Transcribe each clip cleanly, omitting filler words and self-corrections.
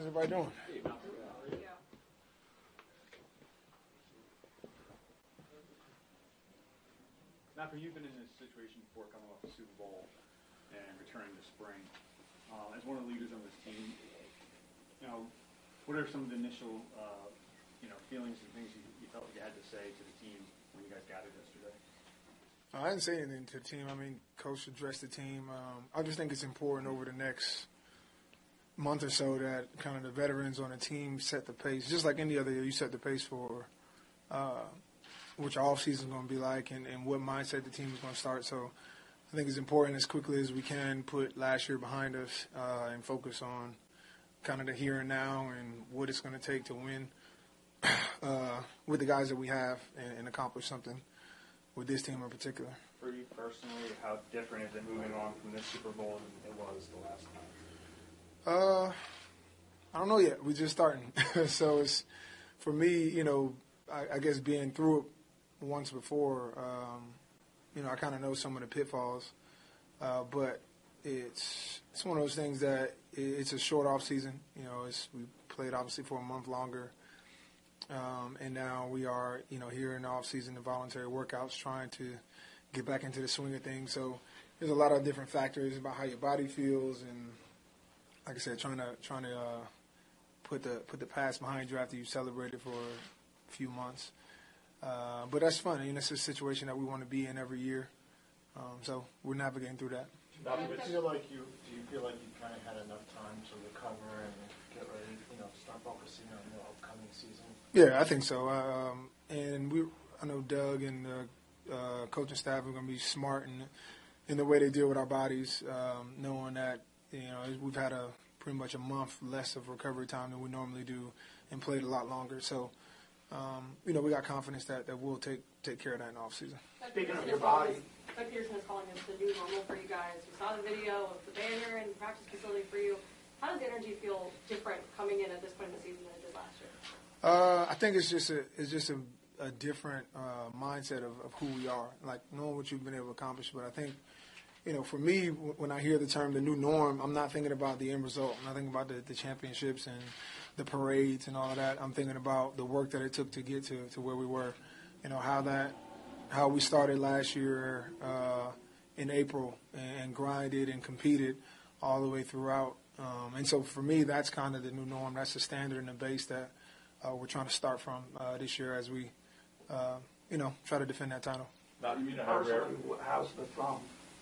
How's everybody doing? Malcolm, you've been in this situation before, coming off the Super Bowl and returning to spring. As one of the leaders on this team, what are some of the initial, feelings and things you felt like you had to say to the team when you guys gathered yesterday? I didn't say anything to the team. I mean, Coach addressed the team. I just think it's important over the next month or so that kind of the veterans on the team set the pace. Just like any other year, you set the pace for what your offseason is going to be like and what mindset the team is going to start. So I think it's important as quickly as we can put last year behind us and focus on kind of the here and now and what it's going to take to win with the guys that we have and accomplish something with this team in particular. For you personally, how different is it moving on from this Super Bowl than it was the last time? I don't know yet. We're just starting. So it's, for me, I guess being through it once before, I kind of know some of the pitfalls. But it's one of those things that it's a short off season. We played obviously for a month longer. And now we are, here in the off season, the voluntary workouts, trying to get back into the swing of things. So there's a lot of different factors about how your body feels, and like I said, trying to put the past behind you after you celebrated for a few months. But that's fun. It's a situation that we want to be in every year. So we're navigating through that. Do you feel like you kind of had enough time to recover and get ready, start focusing on the upcoming season? Yeah, I think so. And I know Doug and the coaching staff are going to be smart in the way they deal with our bodies, knowing that we've had pretty much a month less of recovery time than we normally do, and played a lot longer. So, we got confidence that we'll take care of that in the offseason. Speaking of your body, Doug Peterson is calling this the new normal for you guys. We saw the video of the banner and the practice facility for you. How does the energy feel different coming in at this point in the season than it did last year? I think it's just a different mindset of who we are, like knowing what you've been able to accomplish. But I think, for me, when I hear the term the new norm, I'm not thinking about the end result. I'm not thinking about the championships and the parades and all of that. I'm thinking about the work that it took to get to where we were. How we started last year in April and grinded and competed all the way throughout. And so for me, that's kind of the new norm. That's the standard and the base that we're trying to start from this year as we, try to defend that title. How's the thumb?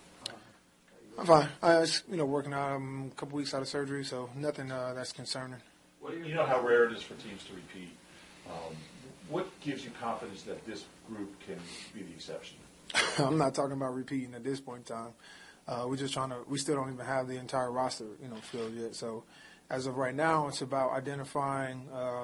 I'm fine. I was, working out. I'm a couple weeks out of surgery, so nothing that's concerning. You know how rare it is for teams to repeat. What gives you confidence that this group can be the exception? I'm not talking about repeating at this point in time. We're just we still don't even have the entire roster, filled yet. So as of right now, it's about identifying,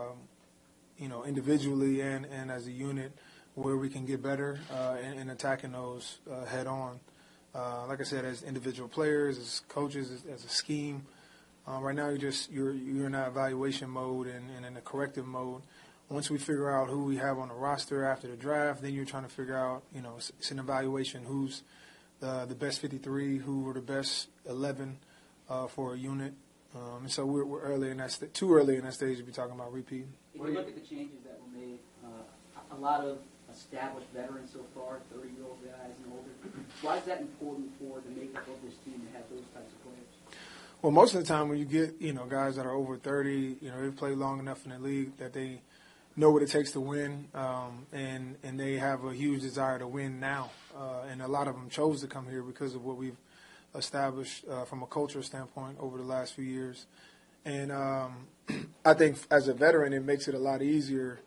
individually and as a unit where we can get better and attacking those head on. Like I said, as individual players, as coaches, as a scheme. Right now, you're in that evaluation mode and in a corrective mode. Once we figure out who we have on the roster after the draft, then you're trying to figure out, it's an evaluation, who's the best 53, who are the best 11 for a unit. And so we're early in that too early in that stage to be talking about repeating. If you look at the changes that were made, a lot of established veterans so far, 30-year-old guys and older. Why is that important for the makeup of this team to have those types of players? Well, most of the time when you get, guys that are over 30, they've played long enough in the league that they know what it takes to win, and they have a huge desire to win now. And a lot of them chose to come here because of what we've established from a cultural standpoint over the last few years. And I think as a veteran, it makes it a lot easier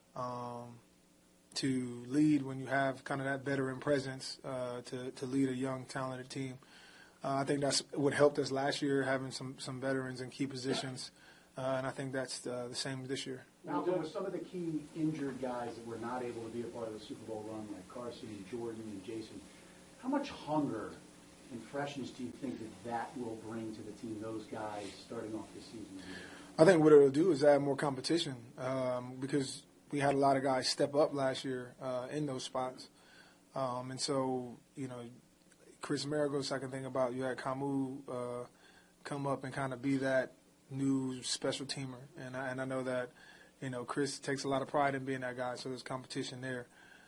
to lead when you have kind of that veteran presence to lead a young, talented team. I think that's what helped us last year, having some veterans in key positions, and I think that's the same this year. Malcolm, with some of the key injured guys that were not able to be a part of the Super Bowl run, like Carson and Jordan and Jason, how much hunger and freshness do you think that will bring to the team, those guys starting off this season? I think what it'll do is add more competition because we had a lot of guys step up last year in those spots. And so, Chris Maragos, I can think about, you had Camus come up and kind of be that new special teamer, and I know that, Chris takes a lot of pride in being that guy. So there's competition there.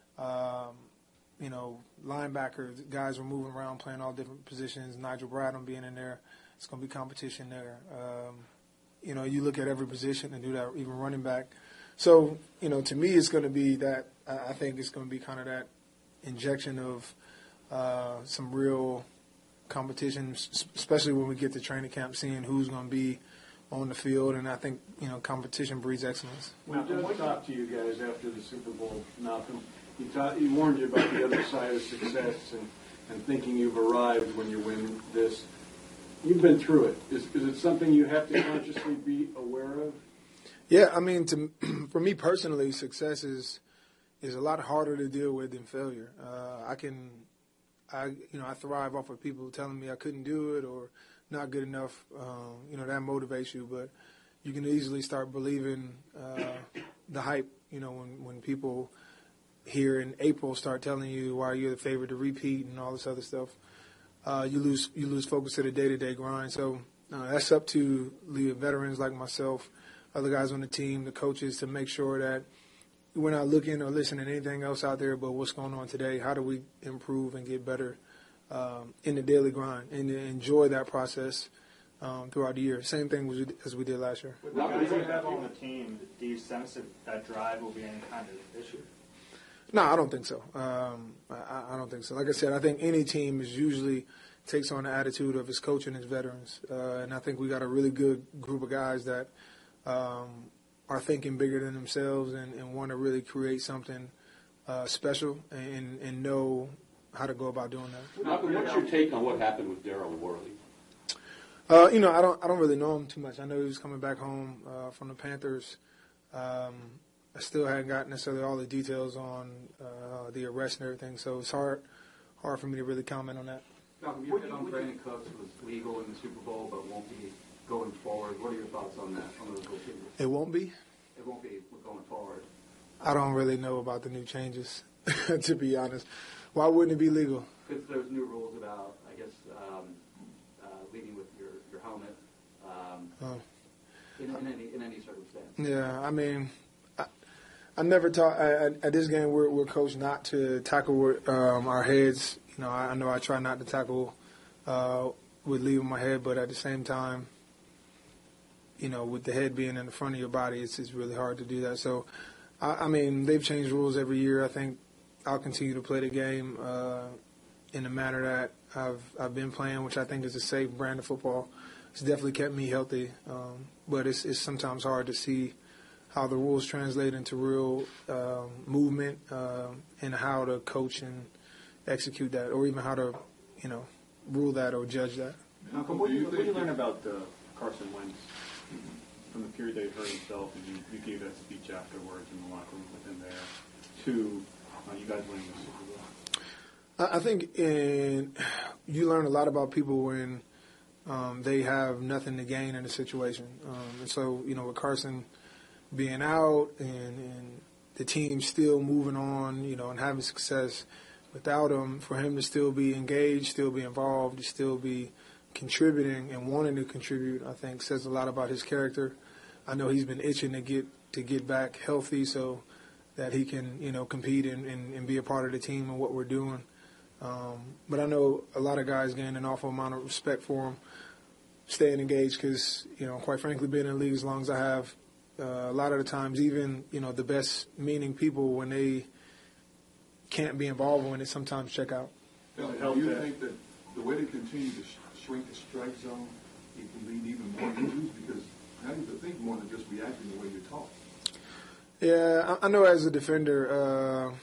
Linebackers, guys are moving around, playing all different positions. Nigel Bradham being in there, it's going to be competition there. You look at every position and do that, even running back. So, to me, it's going to be that. I think it's going to be kind of that injection of some real competition, especially when we get to training camp, seeing who's going to be on the field. And I think, competition breeds excellence. When Doug talked to you guys after the Super Bowl, Malcolm, he warned you about the other side of success and thinking you've arrived when you win this. You've been through it. Is it something you have to consciously be aware of? Yeah, I mean, for me personally, success is a lot harder to deal with than failure. I thrive off of people telling me I couldn't do it or not good enough. That motivates you, but you can easily start believing the hype. When people here in April start telling you why you're the favorite to repeat and all this other stuff, you lose focus of the day-to-day grind. So that's up to the veterans like myself, other guys on the team, the coaches, to make sure that we're not looking or listening to anything else out there but what's going on today. How do we improve and get better in the daily grind and enjoy that process throughout the year? Same thing as we did last year. With the guys you have on the team, do you sense that drive will be any kind of issue? No, I don't think so. I don't think so. Like I said, I think any team usually takes on the attitude of its coach and its veterans. And I think we got a really good group of guys that are thinking bigger than themselves and want to really create something special and know how to go about doing that. Malcolm, what's your take on what happened with Daryl Worley? I don't really know him too much. I know he was coming back home from the Panthers. I still hadn't gotten necessarily all the details on the arrest and everything, so it's hard for me to really comment on that. Malcolm, you hit on Brandon Cooks was legal in the Super Bowl, but won't be going forward. What are your thoughts on that? On those changes? It won't be? It won't be going forward. I don't really know about the new changes, to be honest. Why wouldn't it be legal? Because there's new rules about, I guess, leading with your helmet in any circumstance. Yeah, I mean, I never taught at this game. We're coached not to tackle our heads. I know I try not to tackle with leaving my head, but at the same time, with the head being in the front of your body, it's really hard to do that. So, I mean, they've changed rules every year. I think I'll continue to play the game in the manner that I've been playing, which I think is a safe brand of football. It's definitely kept me healthy, but it's sometimes hard to see how the rules translate into real movement and how to coach and execute that, or even how to, rule that or judge that. Malcolm, what did you learn about Carson Wentz from the period that he hurt himself and you gave that speech afterwards in the locker room with him there to you guys winning the Super Bowl? I think you learn a lot about people when they have nothing to gain in a situation. And so, with Carson being out and the team still moving on, and having success without him, for him to still be engaged, still be involved, to still be contributing and wanting to contribute, I think says a lot about his character. I know he's been itching to get back healthy so that he can, compete and be a part of the team and what we're doing. But I know a lot of guys gain an awful amount of respect for him, staying engaged because, quite frankly, being in the league as long as I have, a lot of the times, even, the best meaning people, when they can't be involved when it sometimes check out. Do you think that the way they continue to shrink the strike zone, it can lead even more injuries? Because now you have to think more than just reacting the way you talk. Yeah, I know as a defender,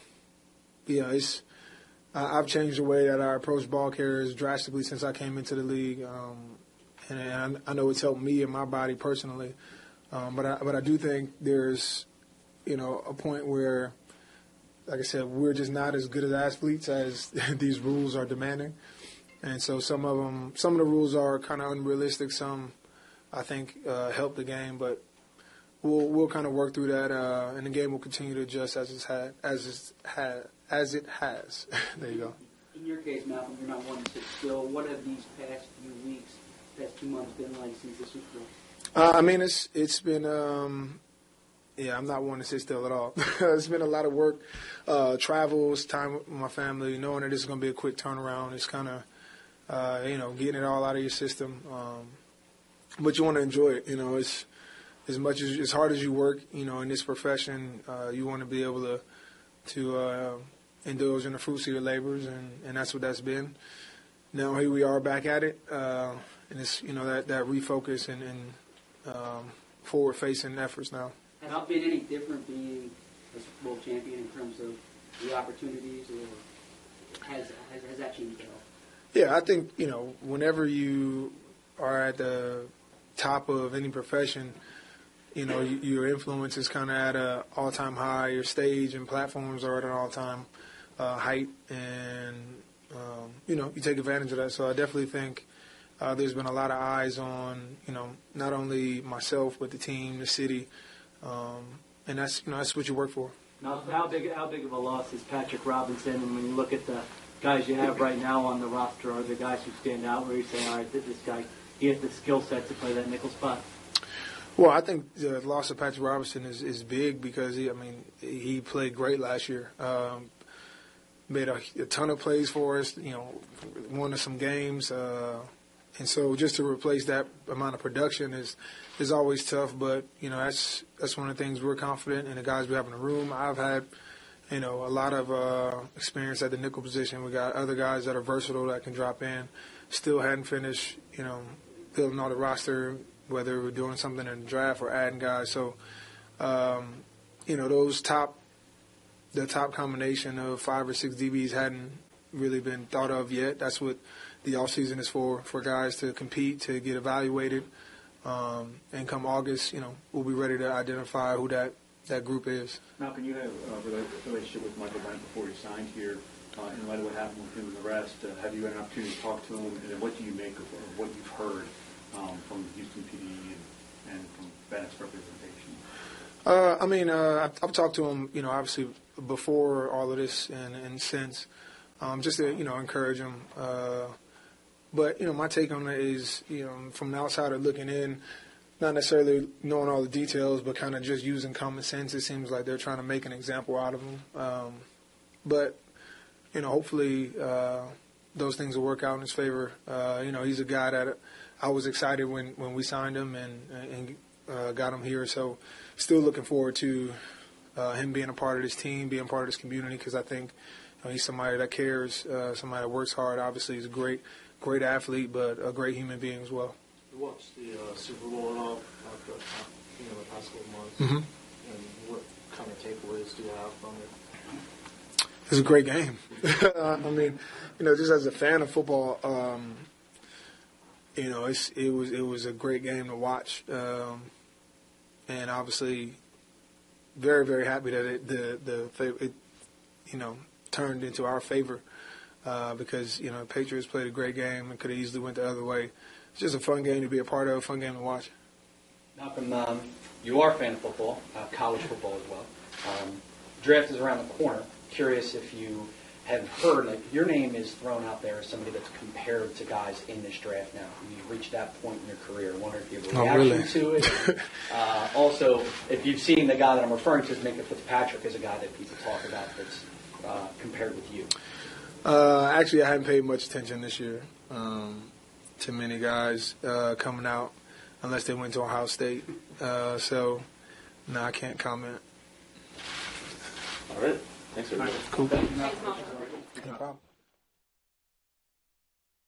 I've changed the way that I approach ball carriers drastically since I came into the league, and I know it's helped me and my body personally. But I do think there's, a point where, like I said, we're just not as good as athletes as these rules are demanding, and so some of the rules are kind of unrealistic. Some, I think, help the game, but we'll kind of work through that, and the game will continue to adjust as it has. There you go. In your case, Malcolm, you're not one to sit still. What have these past few weeks, past 2 months been like since the Super Bowl? I mean, it's been yeah, I'm not one to sit still at all. It's been a lot of work, travels, time with my family, knowing that this is going to be a quick turnaround. It's kind of getting it all out of your system, but you want to enjoy it. It's as hard as you work, in this profession, you want to be able to indulge in the fruits of your labors, and that's what that's been. Now here we are back at it, and it's that refocus and forward-facing efforts now. Has it been any different being a Super Bowl champion in terms of the opportunities, or has that changed at all? Yeah, I think whenever you are at the top of any profession, your influence is kind of at an all-time high. Your stage and platforms are at an all-time height, and you take advantage of that. So I definitely think there's been a lot of eyes on not only myself but the team, the city, and that's what you work for. Now, how big of a loss is Patrick Robinson? And when you look at the guys you have right now on the roster, are there guys who stand out where you say, all right, this guy, he has the skill set to play that nickel spot? Well, I think the loss of Patrick Robinson is big because he played great last year. Made a ton of plays for us. Won us some games, and so just to replace that amount of production is always tough. But that's one of the things we're confident in the guys we have in the room. I've had a lot of experience at the nickel position. We got other guys that are versatile that can drop in. Still hadn't finished building all the roster, whether we're doing something in the draft or adding guys. So, the top combination of 5 or 6 DBs hadn't really been thought of yet. That's what the offseason is for guys to compete, to get evaluated. And come August, we'll be ready to identify who that group is. Malcolm, you have a relationship with Michael Bennett before you signed here. In light of what happened with him and the rest, have you had an opportunity to talk to him? And what do you make of what you've heard from the Houston PD and from Bennett's representation? I've talked to him, obviously before all of this and since, just to, encourage him. But my take on it is, from an outsider looking in, not necessarily knowing all the details, but kind of just using common sense. It seems like they're trying to make an example out of him. But, hopefully those things will work out in his favor. He's a guy that I was excited when we signed him and got him here. So still looking forward to him being a part of this team, being part of this community, because I think he's somebody that cares, somebody that works hard. Obviously, he's a great athlete, but a great human being as well. You watched the Super Bowl and all after the past couple of months, mm-hmm. and what kind of takeaways do you have from it? It's a great game. Just as a fan of football, it was a great game to watch, and obviously, very, very happy that it turned into our favor because Patriots played a great game and could have easily went the other way. It's just a fun game to be a part of, a fun game to watch. Malcolm, you are a fan of football, college football as well. Draft is around the corner. Curious if you have heard, your name is thrown out there as somebody that's compared to guys in this draft now. You've reached that point in your career. I wonder if you have a reaction to it. Also, if you've seen the guy that I'm referring to as Minkah Fitzpatrick as a guy that people talk about that's compared with you. Actually, I haven't paid much attention this year to many guys coming out unless they went to Ohio State. So, no, I can't comment. All right. Thanks, everybody. Cool. Thanks, Malcolm.